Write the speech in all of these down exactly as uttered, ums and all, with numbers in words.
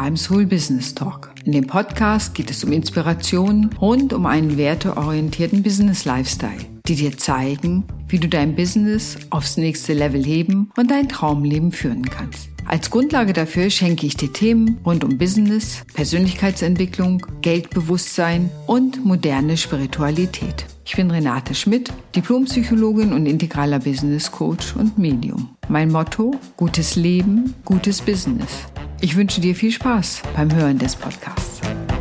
beim Soul Business Talk. In dem Podcast geht es um Inspiration rund um einen werteorientierten Business Lifestyle, die dir zeigen, wie du dein Business aufs nächste Level heben und dein Traumleben führen kannst. Als Grundlage dafür schenke ich dir Themen rund um Business, Persönlichkeitsentwicklung, Geldbewusstsein und moderne Spiritualität. Ich bin Renate Schmidt, Diplompsychologin und integraler Business Coach und Medium. Mein Motto: gutes Leben, gutes Business. Ich wünsche dir viel Spaß beim Hören des Podcasts.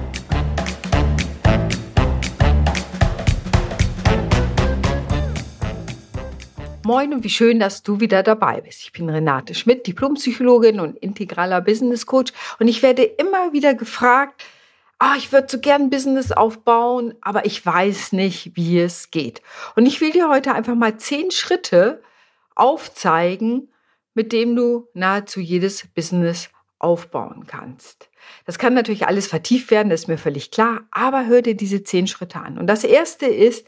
Moin und wie schön, dass du wieder dabei bist. Ich bin Renate Schmidt, Diplompsychologin und integraler Business Coach, und ich werde immer wieder gefragt, ah, ich würde so gern ein Business aufbauen, aber ich weiß nicht, wie es geht. Und ich will dir heute einfach mal zehn Schritte aufzeigen, mit dem du nahezu jedes Business aufbauen kannst. Das kann natürlich alles vertieft werden, das ist mir völlig klar, aber hör dir diese zehn Schritte an. Und das erste ist,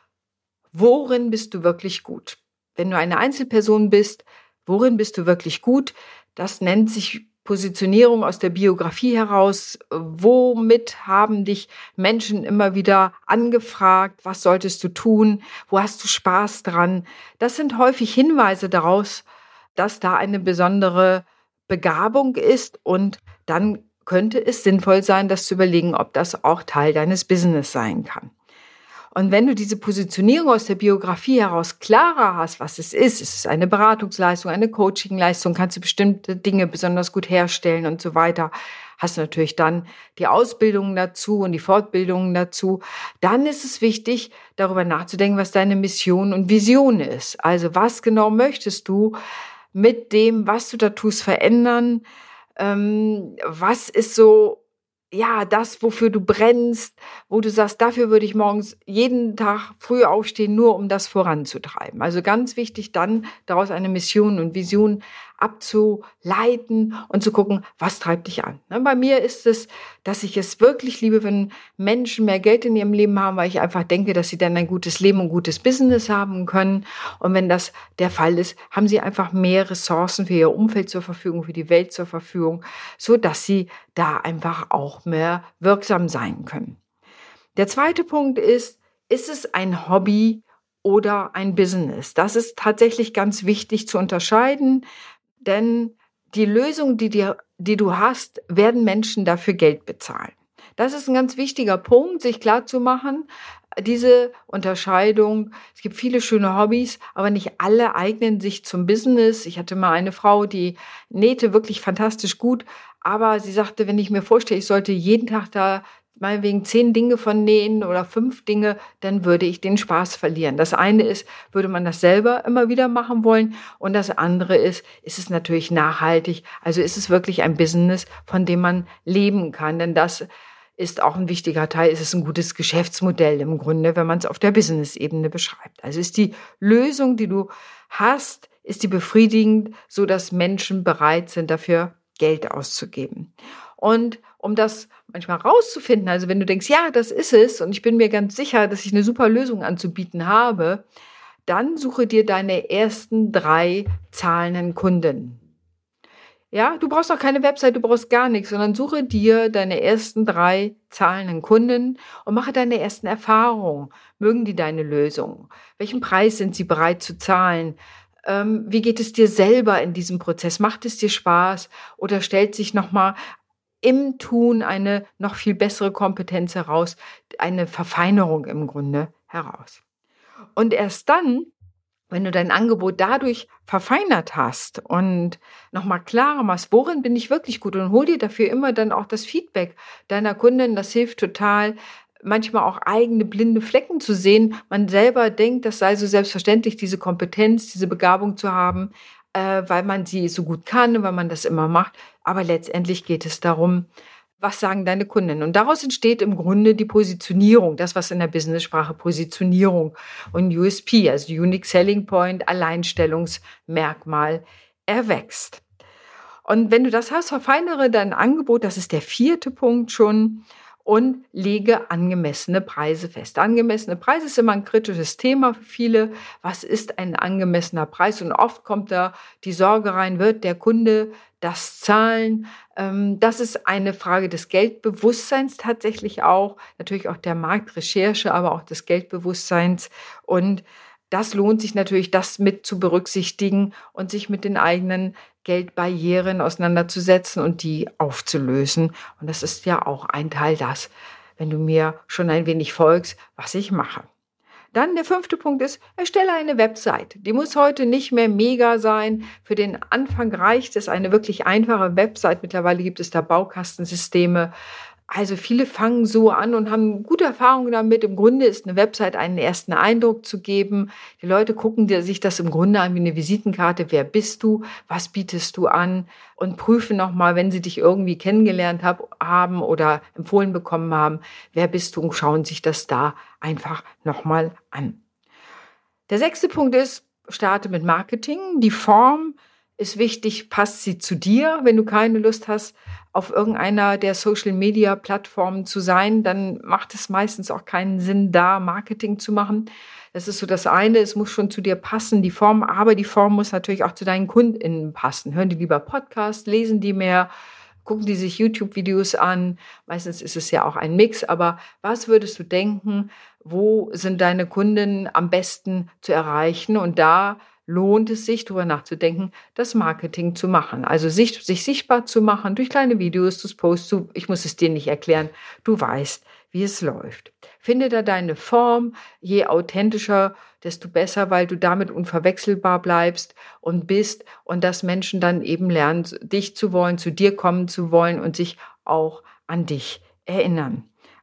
worin bist du wirklich gut? Wenn du eine Einzelperson bist, worin bist du wirklich gut? Das nennt sich Positionierung aus der Biografie heraus. Womit haben dich Menschen immer wieder angefragt? Was solltest du tun? Wo hast du Spaß dran? Das sind häufig Hinweise daraus, dass da eine besondere Begabung ist, und dann könnte es sinnvoll sein, das zu überlegen, ob das auch Teil deines Business sein kann. Und wenn du diese Positionierung aus der Biografie heraus klarer hast, was es ist, es ist eine Beratungsleistung, eine Coachingleistung, kannst du bestimmte Dinge besonders gut herstellen und so weiter, hast du natürlich dann die Ausbildungen dazu und die Fortbildungen dazu, dann ist es wichtig, darüber nachzudenken, was deine Mission und Vision ist. Also was genau möchtest du mit dem, was du da tust, verändern? Ähm, was ist so ja, das, wofür du brennst, wo du sagst, dafür würde ich morgens jeden Tag früh aufstehen, nur um das voranzutreiben. Also ganz wichtig, dann daraus eine Mission und Vision abzuleiten und zu gucken, was treibt dich an. Bei mir ist es, dass ich es wirklich liebe, wenn Menschen mehr Geld in ihrem Leben haben, weil ich einfach denke, dass sie dann ein gutes Leben und gutes Business haben können. Und wenn das der Fall ist, haben sie einfach mehr Ressourcen für ihr Umfeld zur Verfügung, für die Welt zur Verfügung, so dass sie da einfach auch mehr wirksam sein können. Der zweite Punkt ist, ist es ein Hobby oder ein Business? Das ist tatsächlich ganz wichtig zu unterscheiden, denn die Lösung, die, dir, die du hast, werden Menschen dafür Geld bezahlen. Das ist ein ganz wichtiger Punkt, sich klar zu machen, diese Unterscheidung. Es gibt viele schöne Hobbys, aber nicht alle eignen sich zum Business. Ich hatte mal eine Frau, die nähte wirklich fantastisch gut, aber sie sagte, wenn ich mir vorstelle, ich sollte jeden Tag da mal wegen zehn Dinge von nähen oder fünf Dinge, dann würde ich den Spaß verlieren. Das eine ist, würde man das selber immer wieder machen wollen, und das andere ist, ist es natürlich nachhaltig. Also ist es wirklich ein Business, von dem man leben kann, denn das ist auch ein wichtiger Teil. Es ist ein gutes Geschäftsmodell im Grunde, wenn man es auf der Business-Ebene beschreibt. Also ist die Lösung, die du hast, ist die befriedigend, so dass Menschen bereit sind, dafür Geld auszugeben. Und um das manchmal rauszufinden, also wenn du denkst, ja, das ist es, und ich bin mir ganz sicher, dass ich eine super Lösung anzubieten habe, dann suche dir deine ersten drei zahlenden Kunden. Ja, du brauchst auch keine Website, du brauchst gar nichts, sondern suche dir deine ersten drei zahlenden Kunden und mache deine ersten Erfahrungen. Mögen die deine Lösung? Welchen Preis sind sie bereit zu zahlen? Ähm, wie geht es dir selber in diesem Prozess? Macht es dir Spaß, oder stellt sich nochmal im Tun eine noch viel bessere Kompetenz heraus, eine Verfeinerung im Grunde heraus? Und erst dann, wenn du dein Angebot dadurch verfeinert hast und nochmal klarer machst, worin bin ich wirklich gut, und hol dir dafür immer dann auch das Feedback deiner Kundin, das hilft total, manchmal auch eigene blinde Flecken zu sehen. Man selber denkt, das sei so selbstverständlich, diese Kompetenz, diese Begabung zu haben, äh, weil man sie so gut kann und weil man das immer macht. Aber letztendlich geht es darum, was sagen deine Kunden? Und daraus entsteht im Grunde die Positionierung, das, was in der Business-Sprache Positionierung und U S P, also Unique Selling Point, Alleinstellungsmerkmal, erwächst. Und wenn du das hast, verfeinere dein Angebot, das ist der vierte Punkt schon, und lege angemessene Preise fest. Angemessene Preise ist immer ein kritisches Thema für viele. Was ist ein angemessener Preis? Und oft kommt da die Sorge rein, wird der Kunde das zahlen? Ähm, das ist eine Frage des Geldbewusstseins tatsächlich auch, natürlich auch der Marktrecherche, aber auch des Geldbewusstseins. Und das lohnt sich natürlich, das mit zu berücksichtigen und sich mit den eigenen Geldbarrieren auseinanderzusetzen und die aufzulösen. Und das ist ja auch ein Teil das, wenn du mir schon ein wenig folgst, was ich mache. Dann der fünfte Punkt ist, erstelle eine Website. Die muss heute nicht mehr mega sein. Für den Anfang reicht es eine wirklich einfache Website. Mittlerweile gibt es da Baukastensysteme. Also viele fangen so an und haben gute Erfahrungen damit. Im Grunde ist eine Website einen ersten Eindruck zu geben. Die Leute gucken sich das im Grunde an wie eine Visitenkarte. Wer bist du? Was bietest du an? Und prüfen nochmal, wenn sie dich irgendwie kennengelernt haben oder empfohlen bekommen haben, wer bist du? Und schauen sich das da einfach nochmal an. Der sechste Punkt ist, starte mit Marketing. Die Form ist wichtig, passt sie zu dir. Wenn du keine Lust hast, auf irgendeiner der Social-Media-Plattformen zu sein, dann macht es meistens auch keinen Sinn, da Marketing zu machen. Das ist so das eine, es muss schon zu dir passen, die Form, aber die Form muss natürlich auch zu deinen KundInnen passen. Hören die lieber Podcasts, lesen die mehr, gucken die sich YouTube-Videos an. Meistens ist es ja auch ein Mix, aber was würdest du denken, wo sind deine Kunden am besten zu erreichen? Und da lohnt es sich, darüber nachzudenken, das Marketing zu machen. Also sich, sich sichtbar zu machen durch kleine Videos, durch Posts. Du, ich muss es dir nicht erklären, du weißt, wie es läuft. Finde da deine Form, je authentischer, desto besser, weil du damit unverwechselbar bleibst und bist und dass Menschen dann eben lernen, dich zu wollen, zu dir kommen zu wollen und sich auch an dich erinnern.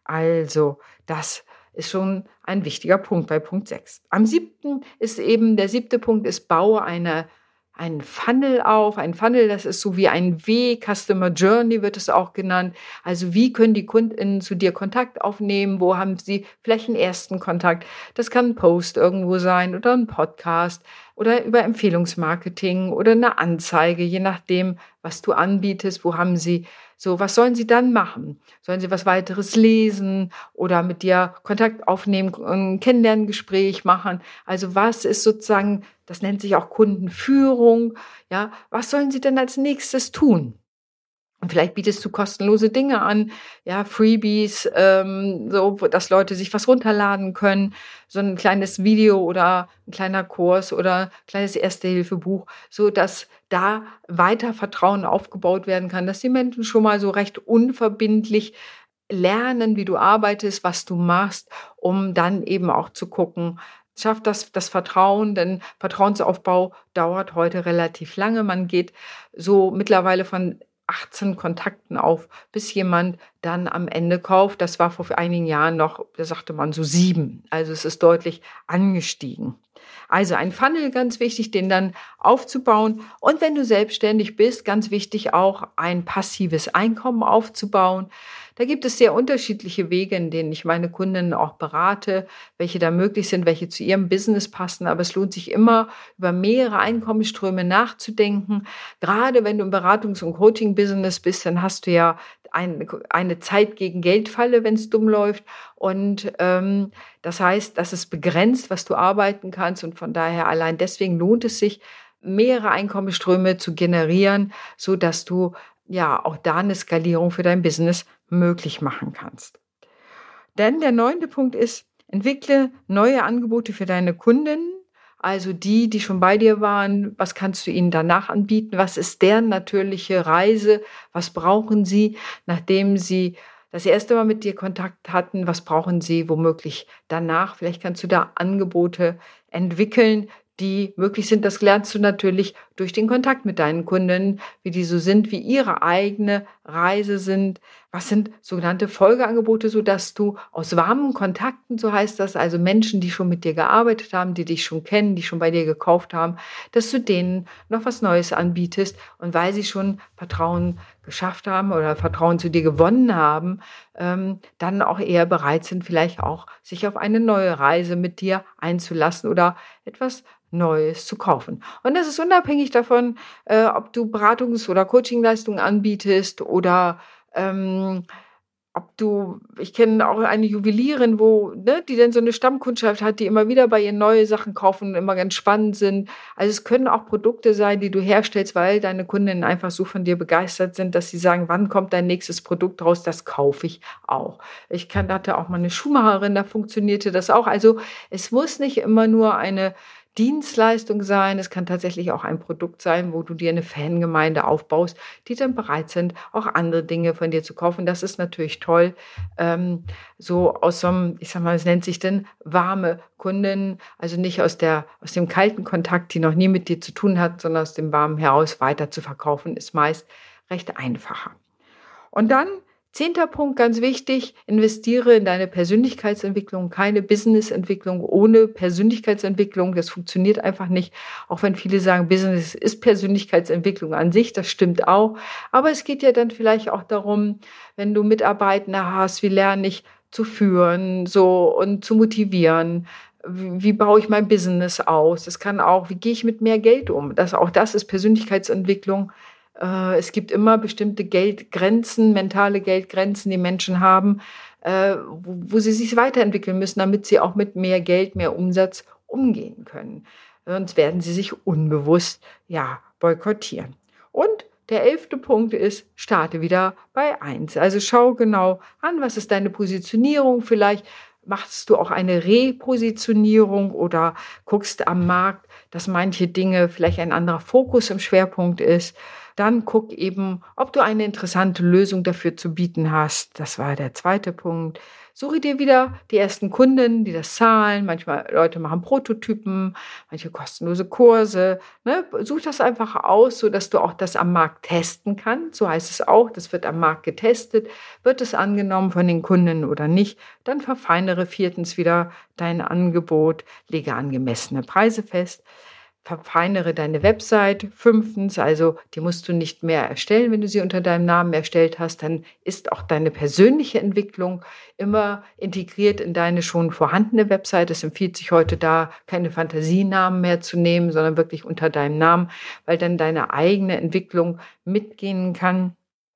Also das ist schon ein wichtiger Punkt bei Punkt sechs. Am siebten ist eben, der siebte Punkt ist, baue eine, einen Funnel auf. Ein Funnel, das ist so wie ein W, Customer Journey wird es auch genannt. Also wie können die KundInnen zu dir Kontakt aufnehmen? Wo haben sie vielleicht einen ersten Kontakt? Das kann ein Post irgendwo sein oder ein Podcast oder über Empfehlungsmarketing oder eine Anzeige, je nachdem, was du anbietest. Wo haben sie so, was sollen sie dann machen? Sollen sie was weiteres lesen oder mit dir Kontakt aufnehmen, ein Kennenlerngespräch machen? Also was ist sozusagen, das nennt sich auch Kundenführung, ja? Was sollen sie denn als nächstes tun? Und vielleicht bietest du kostenlose Dinge an, ja, Freebies, ähm, so, dass Leute sich was runterladen können, so ein kleines Video oder ein kleiner Kurs oder ein kleines Erste-Hilfe-Buch, so dass da weiter Vertrauen aufgebaut werden kann, dass die Menschen schon mal so recht unverbindlich lernen, wie du arbeitest, was du machst, um dann eben auch zu gucken, schafft das das Vertrauen, denn Vertrauensaufbau dauert heute relativ lange. Man geht so mittlerweile von achtzehn Kontakten auf, bis jemand dann am Ende kauft. Das war vor einigen Jahren noch, da sagte man so sieben. Also es ist deutlich angestiegen. Also ein Funnel, ganz wichtig, den dann aufzubauen. Und wenn du selbstständig bist, ganz wichtig auch ein passives Einkommen aufzubauen. Da gibt es sehr unterschiedliche Wege, in denen ich meine Kundinnen auch berate, welche da möglich sind, welche zu ihrem Business passen. Aber es lohnt sich immer, über mehrere Einkommensströme nachzudenken. Gerade wenn du im Beratungs- und Coaching-Business bist, dann hast du ja ein, eine Zeit gegen Geldfalle, wenn es dumm läuft. Und ähm, das heißt, das ist begrenzt, was du arbeiten kannst. Und von daher allein deswegen lohnt es sich, mehrere Einkommensströme zu generieren, so dass du ja auch da eine Skalierung für dein Business möglich machen kannst. Denn der neunte Punkt ist, entwickle neue Angebote für deine Kunden, also die, die schon bei dir waren. Was kannst du ihnen danach anbieten? Was ist deren natürliche Reise? Was brauchen sie, nachdem sie das erste Mal mit dir Kontakt hatten? Was brauchen sie womöglich danach? Vielleicht kannst du da Angebote entwickeln, die möglich sind. Das lernst du natürlich durch den Kontakt mit deinen Kunden, wie die so sind, wie ihre eigene Reise sind. Was sind sogenannte Folgeangebote, sodass du aus warmen Kontakten, so heißt das, also Menschen, die schon mit dir gearbeitet haben, die dich schon kennen, die schon bei dir gekauft haben, dass du denen noch was Neues anbietest. Und weil sie schon Vertrauen geschafft haben oder Vertrauen zu dir gewonnen haben, ähm, dann auch eher bereit sind, vielleicht auch sich auf eine neue Reise mit dir einzulassen oder etwas Neues zu kaufen. Und das ist unabhängig davon, äh, ob du Beratungs- oder Coachingleistungen anbietest oder ähm, ob du, ich kenne auch eine Juwelierin, wo, ne, die dann so eine Stammkundschaft hat, die immer wieder bei ihr neue Sachen kaufen und immer ganz spannend sind. Also es können auch Produkte sein, die du herstellst, weil deine Kundinnen einfach so von dir begeistert sind, dass sie sagen, wann kommt dein nächstes Produkt raus, das kaufe ich auch. Ich kann, hatte auch mal eine Schuhmacherin, da funktionierte das auch. Also es muss nicht immer nur eine Dienstleistung sein. Es kann tatsächlich auch ein Produkt sein, wo du dir eine Fangemeinde aufbaust, die dann bereit sind, auch andere Dinge von dir zu kaufen. Das ist natürlich toll. Ähm, so aus so einem, ich sag mal, es nennt sich denn warme Kunden, also nicht aus der, aus dem kalten Kontakt, die noch nie mit dir zu tun hat, sondern aus dem warmen heraus weiter zu verkaufen, ist meist recht einfacher. Und dann, zehnter Punkt, ganz wichtig, investiere in deine Persönlichkeitsentwicklung, keine Businessentwicklung ohne Persönlichkeitsentwicklung. Das funktioniert einfach nicht, auch wenn viele sagen, Business ist Persönlichkeitsentwicklung an sich, das stimmt auch. Aber es geht ja dann vielleicht auch darum, wenn du Mitarbeitende hast, wie lerne ich zu führen, so und zu motivieren. Wie, wie baue ich mein Business aus? Es kann auch, wie gehe ich mit mehr Geld um? Das, auch das ist Persönlichkeitsentwicklung. Äh, Es gibt immer bestimmte Geldgrenzen, mentale Geldgrenzen, die Menschen haben, äh, wo, wo sie sich weiterentwickeln müssen, damit sie auch mit mehr Geld, mehr Umsatz umgehen können. Sonst werden sie sich unbewusst, ja, boykottieren. Und der elfte Punkt ist, starte wieder bei eins. Also schau genau an, was ist deine Positionierung. Vielleicht machst du auch eine Repositionierung oder guckst am Markt, dass manche Dinge vielleicht ein anderer Fokus im Schwerpunkt ist. Dann guck eben, ob du eine interessante Lösung dafür zu bieten hast. Das war der zweite Punkt. Suche dir wieder die ersten Kunden, die das zahlen. Manchmal Leute machen Prototypen, manche kostenlose Kurse. Ne? Such das einfach aus, sodass du auch das am Markt testen kannst. So heißt es auch, das wird am Markt getestet. Wird es angenommen von den Kunden oder nicht? Dann verfeinere viertens wieder dein Angebot, lege angemessene Preise fest. Verfeinere deine Website. Fünftens, also die musst du nicht mehr erstellen, wenn du sie unter deinem Namen erstellt hast. Dann ist auch deine persönliche Entwicklung immer integriert in deine schon vorhandene Website. Es empfiehlt sich heute da, keine Fantasienamen mehr zu nehmen, sondern wirklich unter deinem Namen, weil dann deine eigene Entwicklung mitgehen kann.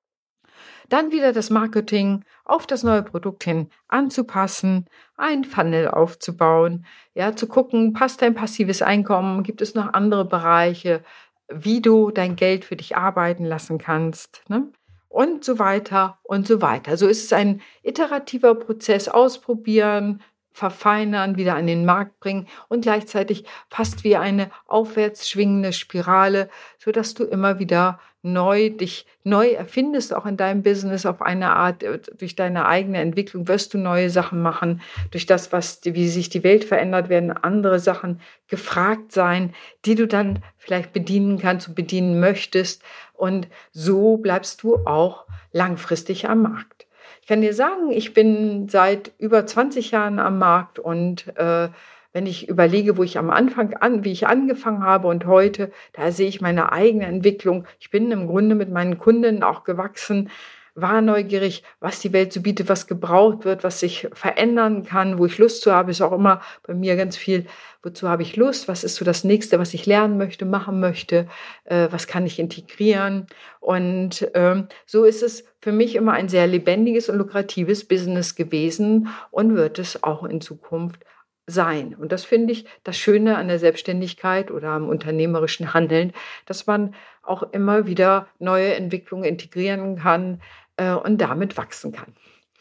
Dann wieder das Marketing auf das neue Produkt hin anzupassen, einen Funnel aufzubauen, ja, zu gucken, passt dein passives Einkommen, gibt es noch andere Bereiche, wie du dein Geld für dich arbeiten lassen kannst, ne? Und so weiter und so weiter. So ist es ein iterativer Prozess, ausprobieren, verfeinern, wieder an den Markt bringen und gleichzeitig fast wie eine aufwärts schwingende Spirale, sodass du immer wieder neu dich neu erfindest, auch in deinem Business auf eine Art. Durch deine eigene Entwicklung wirst du neue Sachen machen. Durch das, was, wie sich die Welt verändert, werden andere Sachen gefragt sein, die du dann vielleicht bedienen kannst und bedienen möchtest. Und so bleibst du auch langfristig am Markt. Ich kann dir sagen, ich bin seit über zwanzig Jahren am Markt und äh, wenn ich überlege, wo ich am Anfang an, wie ich angefangen habe und heute, da sehe ich meine eigene Entwicklung. Ich bin im Grunde mit meinen Kunden auch gewachsen, war neugierig, was die Welt so bietet, was gebraucht wird, was sich verändern kann, wo ich Lust zu habe, ist auch immer bei mir ganz viel, wozu habe ich Lust, was ist so das Nächste, was ich lernen möchte, machen möchte, äh, was kann ich integrieren. Und ähm, so ist es für mich immer ein sehr lebendiges und lukratives Business gewesen und wird es auch in Zukunft sein. Und das finde ich das Schöne an der Selbstständigkeit oder am unternehmerischen Handeln, dass man auch immer wieder neue Entwicklungen integrieren kann äh, und damit wachsen kann.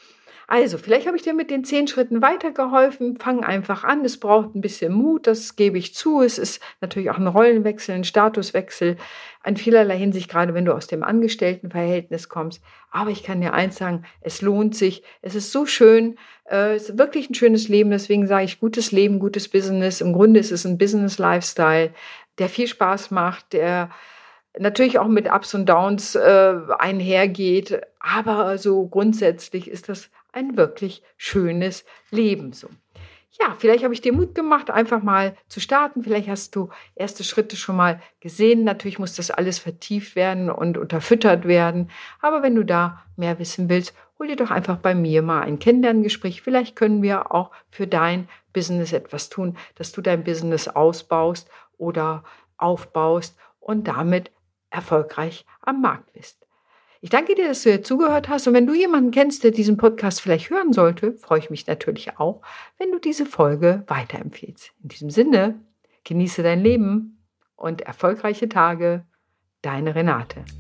Also, vielleicht habe ich dir mit den zehn Schritten weitergeholfen. Fang einfach an. Es braucht ein bisschen Mut, das gebe ich zu. Es ist natürlich auch ein Rollenwechsel, ein Statuswechsel in vielerlei Hinsicht, gerade wenn du aus dem Angestelltenverhältnis kommst. Aber ich kann dir eins sagen, es lohnt sich. Es ist so schön. äh, Es ist wirklich ein schönes Leben. Deswegen sage ich, gutes Leben, gutes Business. Im Grunde ist es ein Business-Lifestyle, der viel Spaß macht, der natürlich auch mit Ups und Downs äh, einhergeht. Aber so grundsätzlich ist das ein wirklich schönes Leben so. Ja, vielleicht habe ich dir Mut gemacht, einfach mal zu starten. Vielleicht hast du erste Schritte schon mal gesehen. Natürlich muss das alles vertieft werden und unterfüttert werden. Aber wenn du da mehr wissen willst, hol dir doch einfach bei mir mal ein Kennenlerngespräch. Vielleicht können wir auch für dein Business etwas tun, dass du dein Business ausbaust oder aufbaust und damit erfolgreich am Markt bist. Ich danke dir, dass du hier zugehört hast. Und wenn du jemanden kennst, der diesen Podcast vielleicht hören sollte, freue ich mich natürlich auch, wenn du diese Folge weiterempfiehlst. In diesem Sinne, genieße dein Leben und erfolgreiche Tage. Deine Renate.